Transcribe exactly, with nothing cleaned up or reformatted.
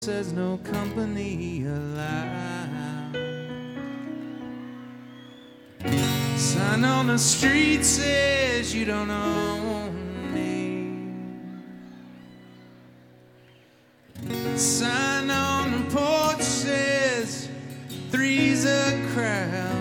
Says no company allowed. Sign on the street says you don't own me. Sign on the porch says three's a crowd.